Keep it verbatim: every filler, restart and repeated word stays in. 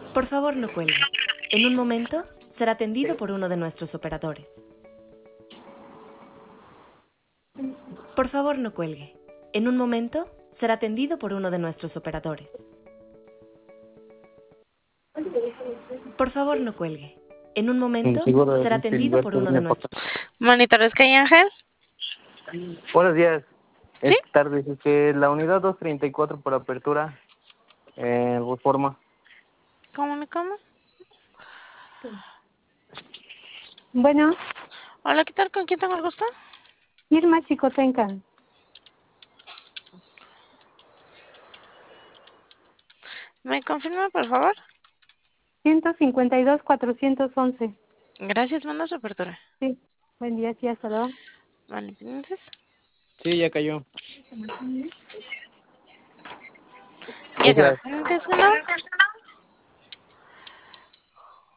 Por favor, no cuelgue. En un momento será atendido por uno de nuestros operadores. Por favor, no cuelgue. En un momento será atendido por uno de nuestros operadores. Por favor, no cuelgue. En un momento será atendido por uno de nuestros. Monitores Calle Ángel. Buenos días. ¿Sí? Es tarde. Es que la unidad doscientos treinta y cuatro por apertura en Reforma. ¿Cómo me cómo? Bueno, Hola, ¿qué tal? ¿Con quién tengo el gusto? Irma Chicotenca. ¿Me confirma, por favor? ciento cincuenta y dos, cuatrocientos once. Gracias, manda su apertura. Sí. Buen día, sí, hasta luego. Vale, pendientes. Sí, ya cayó. Ya quedó Gracias. pendientes, bueno.